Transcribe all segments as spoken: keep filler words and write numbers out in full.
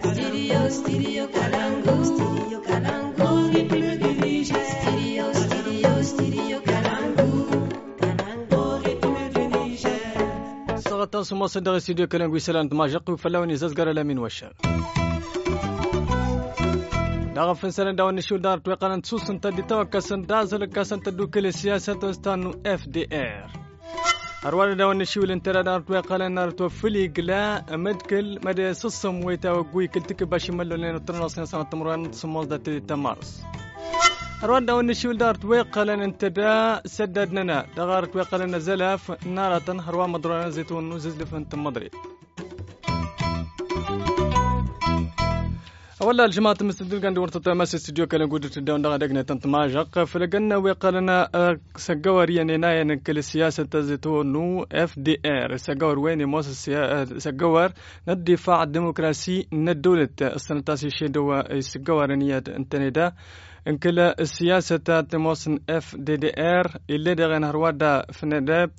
Stereo, stereo Kalangu. Stereo Kalangu. Stereo, stereo, stereo Kalangu. Kalangu. صغطان سمو صدر استوديو كلام ويسلان دماجق وفلاوني زازقر لامين وشر داغ فنسلان داون نشو دار توقعنا تسوس انت دي توقع سندازل كاسن تدو كل السياسة وستانو اف دي ار أروان داون نشو الانترا دار توقعنا نار توفلي قلا مدكل مدى سصم ويتاوقوي كلتك باشي ملو لين ترنصين سنة تمران سموز داتي تمارس أروان داون نشو دار توقعنا انتدا سددنا دغار توقعنا زلاف نارة هروان مدرانا زيتون وززلف انت مدري أولا الجماعة المستدل كان دورت تماس استوديو كان قدرت الدون دغا دقنا تنتماجق فلقنا وقالنا سقور ينايا نكل السياسة تزيتونو اف دي ار سقور وين موس سقور الدفاع الديمقراسي ندولة السنة تاسي شيدوا سقور نيات انتندا انكل السياسة تموس اف دي دي ار اللي دغن هروادا فنداب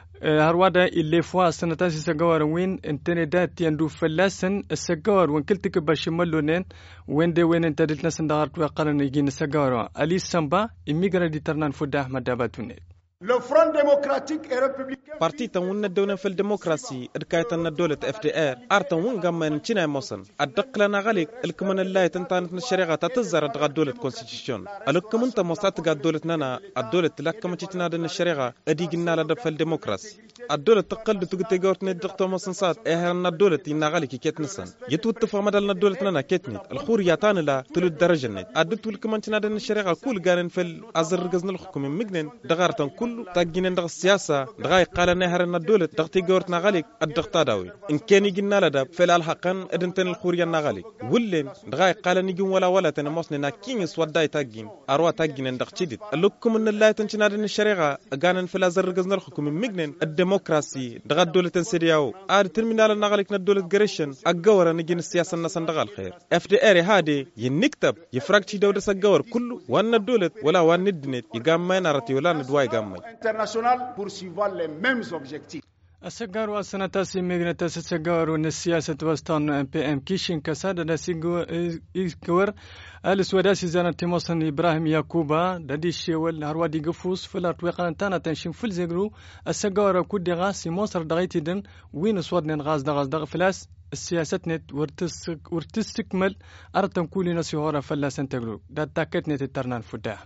هروادا اللي فوا سنتاسي سجوار وين انتني دات يندو فلاسن السجوار وين كلتك باشملونين وين دي وين انت دلتنا سندارت وقالنا يجينا سجوار علي سامبا إميجرا دي ترنان فدا أحمد داباتوني Le Front démocratique et républicain بارتي تون الدولة في الديمقراسي إركاية الدولة اف دي ار أرتون وين جمعن تشينا موسن الدق لنا غالك الكمن الله تنتانت الشريعة تتزر دغ الدولة كونستيتيوشن الكمن تمصات دغ الدولة نانا الدولة لك ما تشينا دن الشريعة أديجنا لدى في الديمقراسي الدولة تقل تقول ندق تومسن صات إهرنا الدولة ينا غالك كيت نسن يتوت فمدلنا الدولة نانا كيتني الخورياتان لا تلو الدرجة نت أدت الكمن تشينا دن الشريعة كل جارن في الأزر جزن الحكومة مجنن دغارتن كل تاجين دغ السياسة دغاي قال نهرنا الدولة دغتي جورتنا غالك الدغتا داوي إن كان يجينا لدى في الحقن إدنتن الخوريا نغالك ولين دغاي قال نيجون ولا ولا تنمصنا كين سوداي تاجين أروى تاجين دغ تشديد لكم إن الله تنشنا دن الشريعة جانن في الأزر جزن الحكومة مجنن الديمقراسي دغ الدولة تنسدياو آر ترمينال نغالك ندولة جريشن الجورة نجين السياسة الناس دغ الخير اف دي ار هادي ينكتب يفرق شي دولة الجور كله وان الدولة ولا وان الدنيت يجمع نارتي ولا ندواي جمع international poursuivant les mêmes objectifs. السجار والسنة تاسي ميغنا تاسي السجار والسياسة وستان ام بي ام كيشين كسادة ناسيغو إيكور السوداسي زانا تيموسن إبراهيم ياكوبا دادي الشيوال هروادي قفوس فلا تويقان تانا تنشين فل زيغرو السجار كودي غاسي مصر دغيتي دن وين سوادنين غاز دغاز دغ فلاس السياسة نت ورتسك ورتستكمل أرتم كولي نسي هورا فلا سنتغلو دا تاكت نت الترنان فدا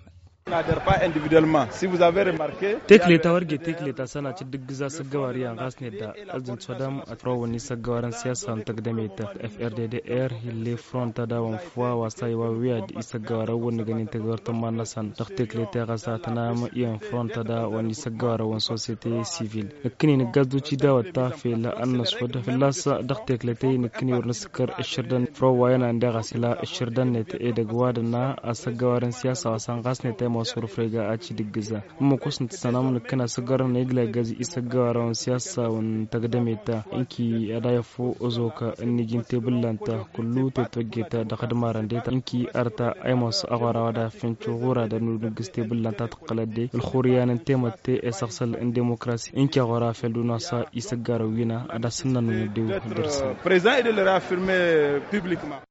تكلي تورجي تكلي تسنة تدقزا سجواريا غاسني دا أزن صدام أترووني سجوارن سياسة تقدميت اف ار دي دي ار اللي فرونتا دا وانفوا واساي ووياد يسجوارا ونغني تغور تمان نسان تكلي تغاسا تنام ين فرونتا دا وني سجوارا ون سوسيتي سيفيل لكني نغازدو تشي دا وتا في لا النسود في لاس دختكلي تي نكني ورنسكر الشردن فرو وينا ندغاسلا الشردن نت ايدغوادنا اسجوارن سياسة وسان غاسني مصر فريقة أشي دقزة مكوس نتسنام نكنا سجارة نيجلا جزء سجارة ونسياسة ونتقدميتا إنكي أدايفو أزوكا إني جنتي بلانتا كلو تتوجيتا دخدمارن ديتا إنكي أرتا أيموس أغارا ودا فينشو غورا دانو نقستي بلانتا تقلدي الخوريان انتيمتي إساقسل إن ديموكراسي إنكي أغارا فيلدو ناسا إسجارة وينا أدا سنة نوديو درسا Président de le réaffirmer publiquement.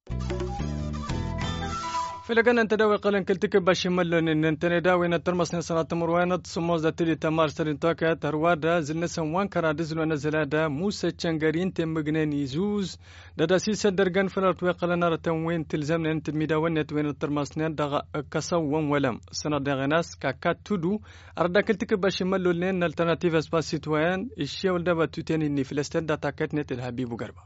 فلقنا انت داوي قلن كلتك باشي ملون ان انت داوي نترمس نسنا تمروانت سموز داتلي تمار سرين توكا تروادا زلنسن وان كرا دزلو نزلادا موسى تشنغارين تمغنين يزوز دادا سيسا درغان فلرت وقلنا رتن وين تلزمنا انت ميداونت وين الترمس نين دغ كسو وان ولم سنة دغناس كاكا تودو اردا كلتك باشي ملون لين الالترناتيف اسباس سيتوان الشيول دابا توتيني ني فلسطين داتا كاتنت الحبيب وغربا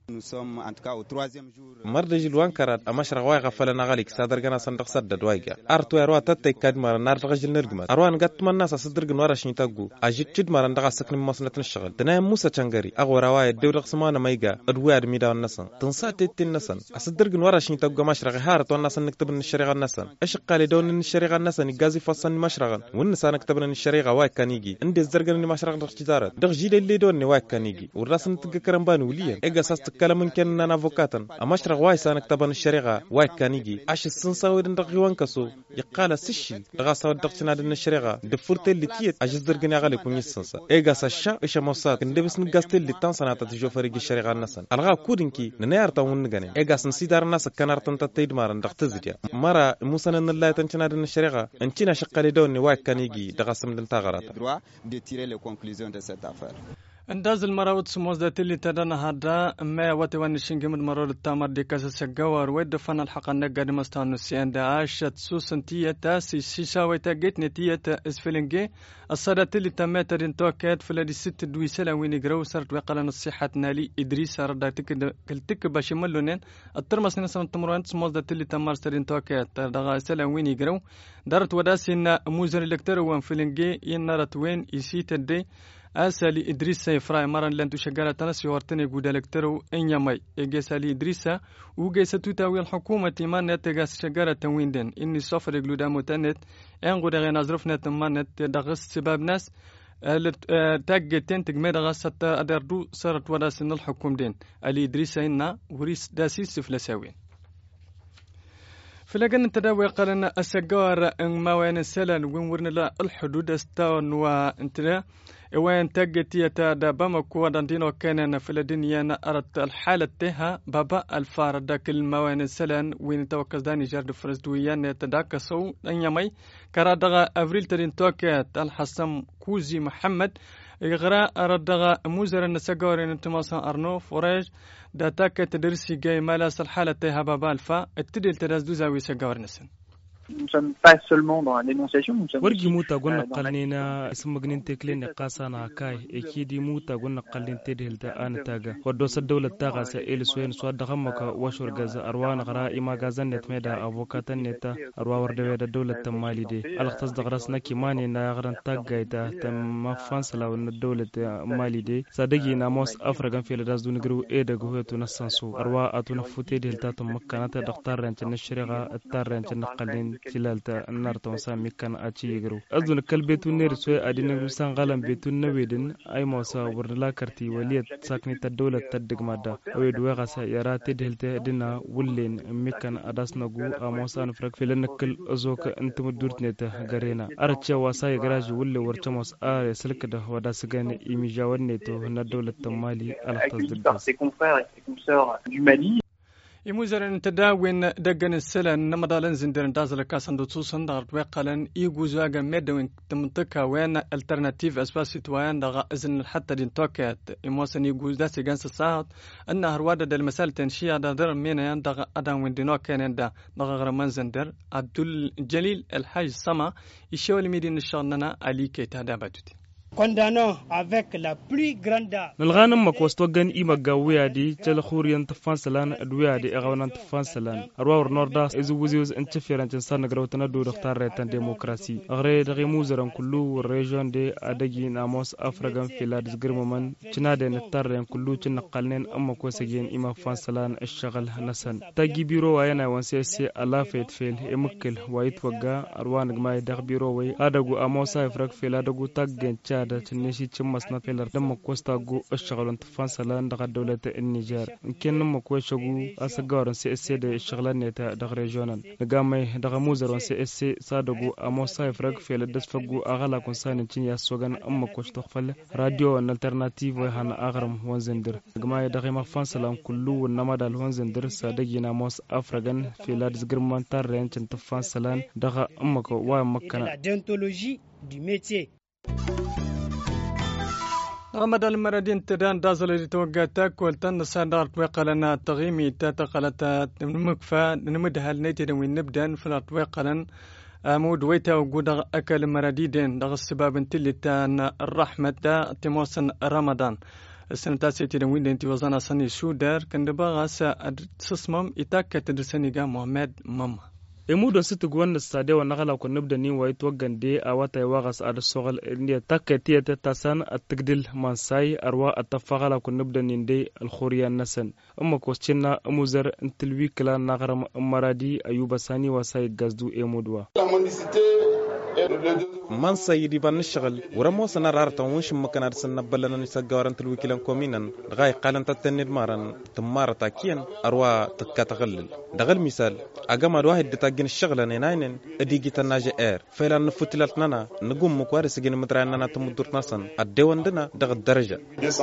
مرد جلوان كرات أمشرق واي غفلنا غاليك صدر جنا صندوق سد دوايجا أرتو أروى تتى كدمر نار رجل نرجمت أروان قط من الناس صدر جنوار شني تجو أجد جد مرة ندق سكن مصنع الشغل تنام موسى تشنغري أغو رواية الدولة قسمانة مايجا أدوار ميدا النسن تنصات تتين نسن أصدر جنوار شني تجو مشرق هارت والناس نكتب من الشريعة النسن إيش قال دون من الشريعة النسن يجازي فصل مشرق والنسان نكتب من الشريعة واي كان يجي عند الزرقان اللي مشرق دق تجارة دق جيل اللي دون واي كان يجي والراس نتجكرن بانوليا إجا ساست الكلام من كان أنا أفوكاتن أمشرق واي سانك طبعا الشريعة واي كانيجي عش السنساوي دندقيوان كسو يقال سشل دغاسا ودقتنا دن الشريعة دفورت اللي تيت عجز درجني على كوني السنسا إيجا سشا إيش موسات كندبس نجاست اللي تانسنا تتجو فريق الشريعة النسن الغا كودنكي ننير تاون نجاني إيجا سنسيدار الناس كنارتن تتيد مارن دقتزديا مرة موسى إن الله تنشنا دن الشريعة أنتينا شقالي دوني واي كانيجي دغاسم دن تاغرات انداز المراود سموز ذات اللي تدانا هذا ما وتوان شينجم المرود التامر دي كاس سجوار ود فن الحق النقد مستان السيان داش سوسنتيه تاسي شيشا ويتاجت نتيه اسفلنجي الصدات اللي تمت دين توكات فلادي ست دوي سلا وين جرو صارت وقال نصيحه نالي ادريس رداتك كلتك باش ملونين الترمس نسن تمرون سموز ذات اللي تمر سرين توكات دغا سلا وين جرو دارت وداسين موزر الكتر وان فلنجي ينرت وين يسيت دي أسالي إدريسا إفراي مرن لن تشجع تنسي ورتني جود الكترو إن يمي إجسالي إدريسا وجس تتاوي الحكومة ما نتجس شجرة تويندن إني صفر جلودا متنت إن جود غير نظرف نت ما نت دغس سبب ناس تاج تنتج مدغس حتى أدردو صارت وداس إن الحكومة دين علي إدريسا إننا وريس داسيس فلساوين فلقنا التداوي قال أن السجار ما وين السلال وين ورنا لا الحدود استوى وانتنا وين تجتي تادا بمكو دندينو كان في الدنيا أردت الحالة تها بابا الفار كل ما وين السلال وين توكل داني جرد فرزدويان تداكسو أن يمي كرادغا أفريل ترين توكات الحسم كوزي محمد إغراء ردغا موزر النسجار انتماسا أرنو فوريج داتاك تدرسي جاي مالاس الحالة تها بابا الفا التدل تداز دوزاوي سجار نسن. Nous sommes pas seulement dans la dénonciation, nous sommes ورجي موتا قلنا قلنا اسم مجنين تكلين قاسانا كاي اكيدي موتا قلنا قلين تدهل تاان تاغا ودوس الدولة تاغا سائل سوين سواد دغمك وشور غازا اروان غرا اما غازان نت ميدا افوكاتن نتا اروا وردوي دا دولة تمالي دي الاختص دغرسنا كيماني نا غران تاغا تا تم فانسلا ون الدولة مالي دي صدقي ناموس افرغان في لداز دون غرو اي دغو تو نسانسو اروا اتو نفوتي دهل تا مكانات دكتور رنت نشريغا التار رنت نقلين تلالتا النار سامي كان اتشي يغرو اذن كلبيتو نيرسو ادينا سان غالم بيتو نويدن اي موسى ورلا كرتي وليت ساكني الدوله تدق مادا ويد وغاسا يرات دهلت دينا ولين ميكان اداسنغو اموسى نفرق فيلنكل ازوك انت مدورتنيتا غرينا ارتشا واساي غراج ولي ورتموس ار سلكده ودا سغان ايميجا ونيتو نا دوله مالي الختص دد يموزرن تداوين دقن السلن نمدالن زندرن دازل كاسن دوتسوسن دارت وقالن يجوزاغا مدوين تمنطقة وين الترناتيف اسباسي توان دغا ازن حتى دين توكات يموسن يجوز داسي جانس الساعات ان هروادة دل مسال تنشيا دادر مينيان دغا ادان وين دينو كانن دا دغا غرمان زندر عبد الجليل الحاج سما يشاول ميدين الشغننا علي كيتا داباتوتي condamnons avec la plus grande نلغانم مكوستوغن إيما غاويادي تل خوريان تفانسلان أدويادي إغوانان تفانسلان أرواور نورداس إزو وزيوز انتفيران تنسان نغروتنا دو دختار ريتان ديموكراسي أغري دغي موزران كلو والريجون دي أدقي ناموس أفرغان فيلادس غرممان چنادي نتارين كلو چنقلنين أما كوسيجين إيما فانسلان الشغل نسان تاقي بيرو واينا وانسيسي ألافيت فيل إمكل وايتوغا أروان غماي دغ بيرو وي أدقو أموسا يفرق فيل أدقو تاقين da tunisi cimmas na felar dan makosta go ashghalon tfansalan daga dawlata Niger ken makwa shagu asagaran C S C da shaglan ne ta daga regional daga mai daga muzaron C S C sadagu amosa ifrag fel dasfagu agala konsanin cin ya sogan amma kosto fal radio an alternative wa hana agram wanzendir daga mai daga ma fansalan kullu namadal wanzendir sadagi na mos afragan felad zgirman tarren cin tfansalan daga amma ko wa makana la déontologie du métier غمد المردين تدان دازل توقعتك ولتن صدرت وقلنا تغيمي تتقلت نمكفى نمدها النيتين وين نبدا فلات وقلن مود ويتا وجود أكل مرديدين دغ السباب انتلي تان الرحمة دا تموسن رمضان السنة تاسيتين وين انتي وزانا سني شودر كندبغا سا تسمم إتاكا تدرسني محمد ماما emudo situ gwan stade wa nagala ko nabda ni way to gande a wata wagas ad sogal india takati ta tasan atgdil mansai arwa atfagala ko nabda ni de al khuriyan nasan amma ko cinna amuzar intilwi kala nagaram maradi ayuba sani wa sai gazdu emudwa la mendicité man sayidi ban shaghl wara mo sana rarta wunsh makana sanna balana nisagawaran tilwikilan kominan dagay qalan tatanid maran tamarata kiyan arwa takatagallil dagal misal agama wahid tagin shaglan naynen adigi tanaje air felan nfutilat nana nugum mukwar sigin madrana tumudur nasan adewandana dag daraja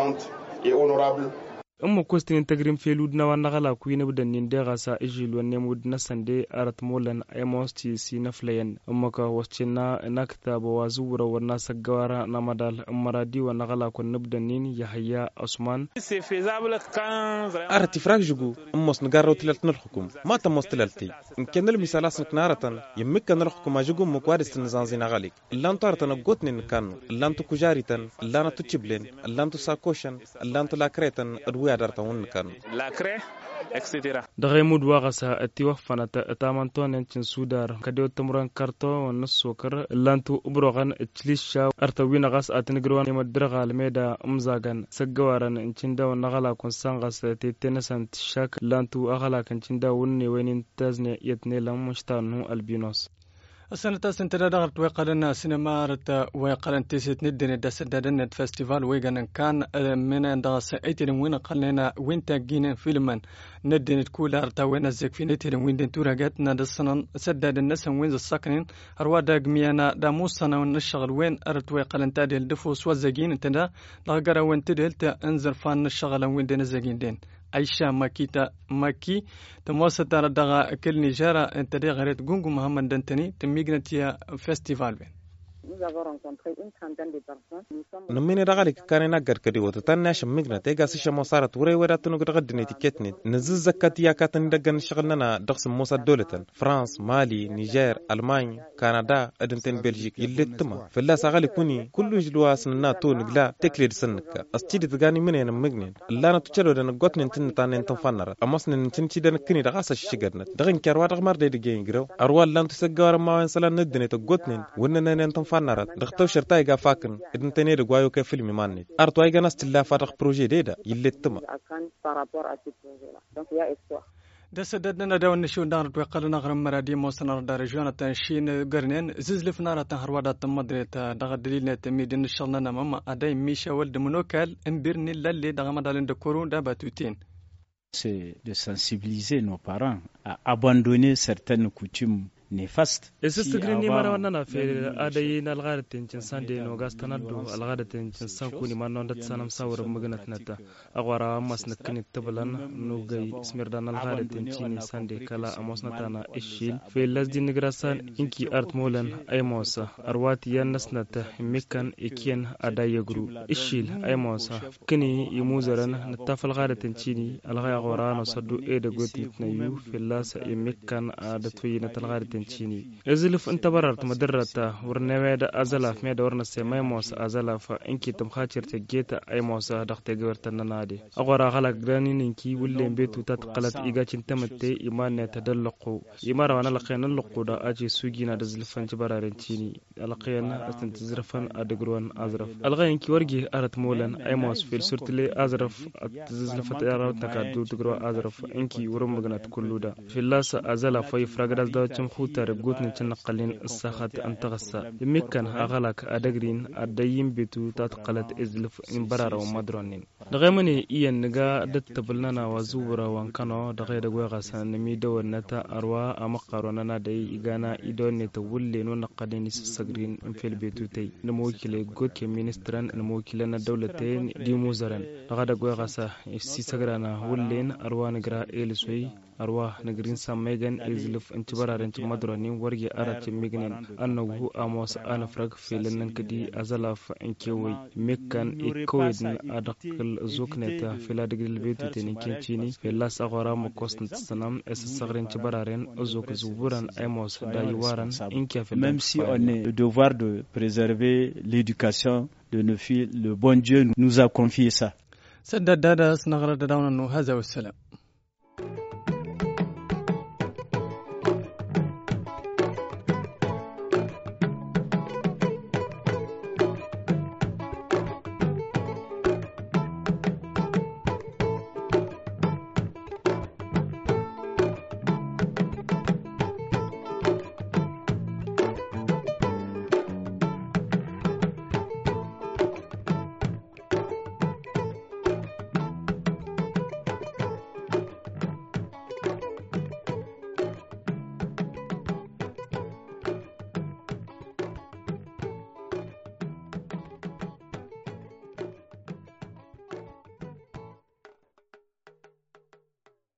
et honorable. amma kostin tagrim felud na wana gala ku ina budan nin da gasa ijil wanne mud na sande arat molan emosti si na flayen amma ka wascina nakta ba wazura wana sagawara na madal maradi wana gala ku nabdan nin yahya usman c'est faisable quand arat ifrag jugu amos ngarro tilat nalhukum ma tamos tilalti in kan المثال اسنك نارتن يمكن نلحكم جوجو مقوارس نزانزين غاليك لان طارتن غوتنين كان لان تو كجاريتن لان تو تشبلين لان تو ساكوشن لان تو لاكريتن ادويا دارتون كان لاكري etcetera dagay mud waqasa ati wafana tamanton encin sudar kadeo tamran karto wan sokar lantu ubrogan tlisha artawina gas atnigron madragal meda umzagan sagawaran encin da nagala kon sangas tetenasan shak lantu agala kancin da wonni wenin tazne yetne lam mushtanu albinos السنة تسنتنا دغرت ويقالنا سينما رت ويقالن تيسيت ندين دسددن فestival ويغان كان من دغس ايتين وين قالنا وين تاجين فيلم ندين تكول رت وين زك في نتين وين تورغات ندسن سدد الناس وين الساكنين اروا داغ ميانا داموسنا ونشغل وين رت ويقالن تادل دفوس وزاجين انت لاغرا وين تدلت انزر فان الشغل وين دين زاجين دين عائشة ماكيتا ماكي تموسط على دغا كل نجارة انت دي غريت غونغو محمد دنتني تميغنتيا فيستيفال بين Nous avons rencontré une trentaine de personnes. نميني رغالي كان ناقر كدي وتتناش مغنا تيغا سيشا مصارت وري ورات نو غدني تيكتني نزز زكات يا كاتن دغن شغلنا دخس موسى دولتن فرانس مالي نيجر المانيا كندا ادنتن بلجيك يلتما فلا سغالي كوني كل جلواس ناتو نغلا تكليد سنك استيدي تغاني منين مغنين لا نا تشلو دن غوتن تن تان تن فنر امسن تن تي دن كني دغاس شيغرنا دغن كيروا دغمار دي دغين غرو اروا لان تسغار ما وين سلا ندني تغوتن ونن تن فنر دغتو شرطاي غا فاكن ادن تني دغوايو كفيلم ماني ارتو اي غناس تلا فاتخ بروجي ديدا يلتما دسددنا داون نشون دار بقلنا غرم مرادي موسنر دار جوانا تنشين غرنين ززلف نارا تهروادا تمدريت دغ دليلنا تميد نشلنا ماما اداي ميشا ولد منوكال امبرني للي دغ مدالن دكورون داباتوتين c'est de sensibiliser nos parents à abandonner certaines coutumes néfaste esistagrini mara wanana fe adayina algaratin cinsan de no gastanado algaratin cinsan kuni manon dat sanam sawr magnat nata agwara masna kinit tablan no gay smirdan algaratin chini sande kala amosnatana ishil fe lasdin grasan inki art molan aymosa arwati yanasnata mekan ikien adayagru ishil aymosa kini imuzaran natafal garatin chini algaya agwara no sadu eda gotit na yu fe las mekan adatwina talgaratin chini ezilif inta barart madarrata warnaweda azalaf me dorna se maymos azalaf inki tum khachirte geta aymosa dakhte gawartan nadi agora khalaq graninki wulle betu tat qalat igachin tamatte imanne tadallaqu imara wana laqina luquda aji sugina dazilfan jibararin chini alqiyana astantizrafan adgrwan azraf alghaynki wargi arat molan aymos fil surtli azraf atizlafat arat takadu dgro azraf inki urumgnat kulluda filasa azalaf yifragdas dawchim khutar gutni chinqalin sakhat antagassa yimkan aghalak adagrin adayim bitu tatqalat izlif imbarara wa madronin dagaymani iyan niga dattabalna wazura wankano dagayda gwagasan nimi dawnata arwa amaqarona day igana idonne tawulle no naqadin sagrin infil bitutay namokile gotke ministran namokilana dawlateen dimuzaran dagada gwagasa si sagrana wullen arwa nigra elisoi arwa nigrin samegan izlif intibararan madronin warge arati mignen annahu amos anafrag filan kadi azalaf inkewi mekan ikoidn adaqal zukneta filadigil betu teninkin chini filas agora mokosnt sanam es sagrin tibararen azuk zuburan amos daywaran inke filan même si on est le devoir de préserver l'éducation de nos filles le bon Dieu nous a confié ça سدد دادا سنغرد داونا هذا والسلام